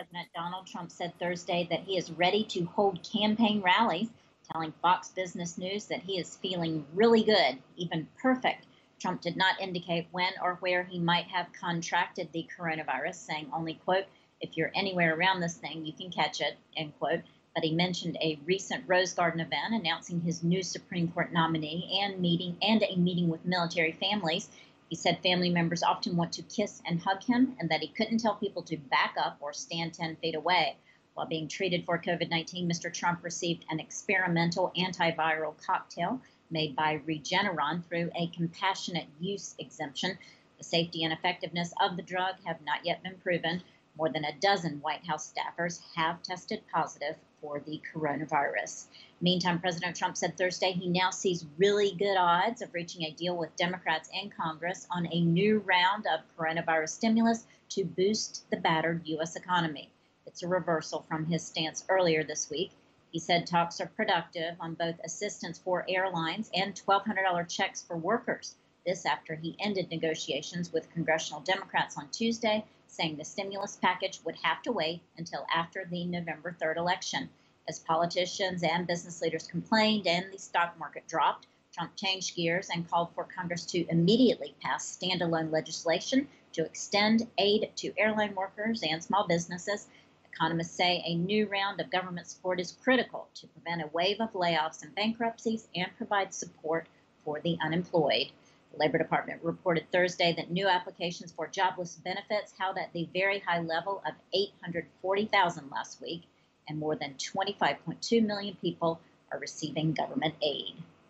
President Donald Trump said Thursday that he is ready to hold campaign rallies, telling Fox Business News that he is feeling really good, even perfect. Trump did not indicate when or where he might have contracted the coronavirus, saying only, quote, if you're anywhere around this thing, you can catch it, end quote. But he mentioned a recent Rose Garden event announcing his new Supreme Court nominee and a meeting with military families. He said family members often want to kiss and hug him and that he couldn't tell people to back up or stand 10 feet away. While being treated for COVID-19, Mr. Trump received an experimental antiviral cocktail made by Regeneron through a compassionate use exemption. The safety and effectiveness of the drug have not yet been proven. More than a dozen White House staffers have tested positive for the coronavirus. Meantime, President Trump said Thursday he now sees really good odds of reaching a deal with Democrats in Congress on a new round of coronavirus stimulus to boost the battered U.S. economy. It's a reversal from his stance earlier this week. He said talks are productive on both assistance for airlines and $1,200 checks for workers. This after he ended negotiations with congressional Democrats on Tuesday, saying the stimulus package would have to wait until after the November 3rd election. As politicians and business leaders complained and the stock market dropped, Trump changed gears and called for Congress to immediately pass standalone legislation to extend aid to airline workers and small businesses. Economists say a new round of government support is critical to prevent a wave of layoffs and bankruptcies and provide support for the unemployed. The Labor Department reported Thursday that new applications for jobless benefits held at the very high level of 840,000 last week, and more than 25.2 million people are receiving government aid.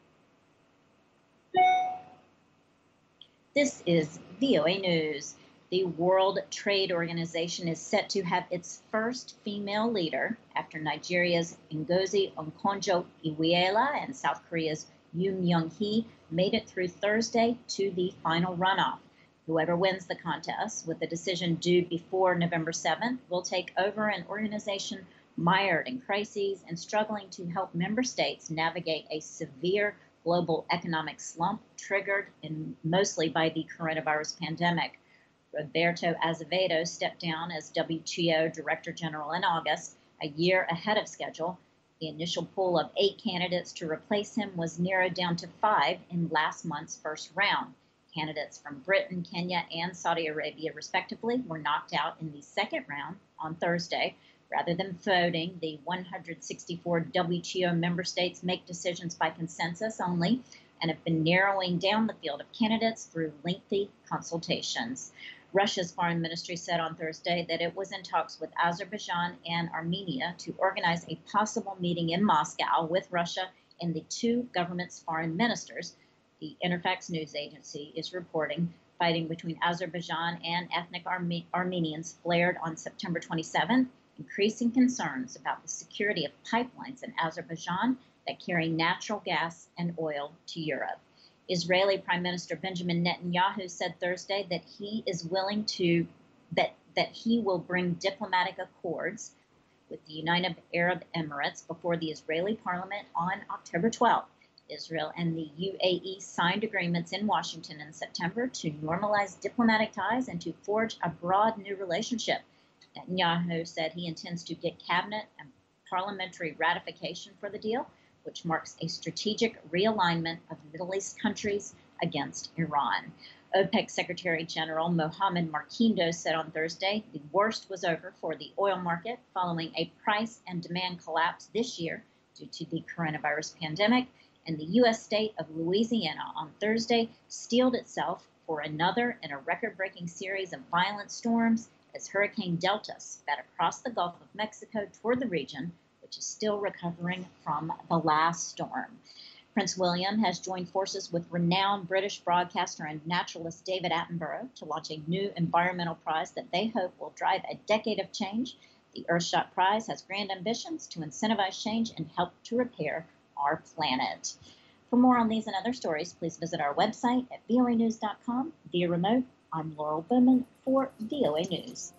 This is VOA News. The World Trade Organization is set to have its first female leader after Nigeria's Ngozi Okonjo-Iweala and South Korea's Yoon Myung-hee made it through Thursday to the final runoff. Whoever wins the contest, with the decision due before November 7th, will take over an organization mired in crises and struggling to help member states navigate a severe global economic slump triggered mostly by the coronavirus pandemic. Roberto Azevedo stepped down as WTO Director General in August, a year ahead of schedule. The initial pool of 8 candidates to replace him was narrowed down to 5 in last month's first round. Candidates from Britain, Kenya, and Saudi Arabia, respectively, were knocked out in the second round on Thursday. Rather than voting, the 164 WTO member states make decisions by consensus only and have been narrowing down the field of candidates through lengthy consultations. Russia's foreign ministry said on Thursday that it was in talks with Azerbaijan and Armenia to organize a possible meeting in Moscow with Russia and the two governments' foreign ministers. The Interfax news agency is reporting fighting between Azerbaijan and ethnic Armenians flared on September 27th, increasing concerns about the security of pipelines in Azerbaijan that carry natural gas and oil to Europe. Israeli Prime Minister Benjamin Netanyahu said Thursday that he is willing to that he will bring diplomatic accords with the United Arab Emirates before the Israeli parliament on October 12th. Israel and the UAE signed agreements in Washington in September to normalize diplomatic ties and to forge a broad new relationship. Netanyahu said he intends to get cabinet and parliamentary ratification for the deal, which marks a strategic realignment of Middle East countries against Iran. OPEC Secretary General Mohammed Marquindo said on Thursday the worst was over for the oil market following a price and demand collapse this year due to the coronavirus pandemic, and the U.S. state of Louisiana on Thursday steeled itself for another in a record-breaking series of violent storms as Hurricane Delta sped across the Gulf of Mexico toward the region, which is still recovering from the last storm. Prince William has joined forces with renowned British broadcaster and naturalist David Attenborough to launch a new environmental prize that they hope will drive a decade of change. The Earthshot Prize has grand ambitions to incentivize change and help to repair our planet. For more on these and other stories, please visit our website at voanews.com. Via remote, I'm Laurel Bowman for VOA News.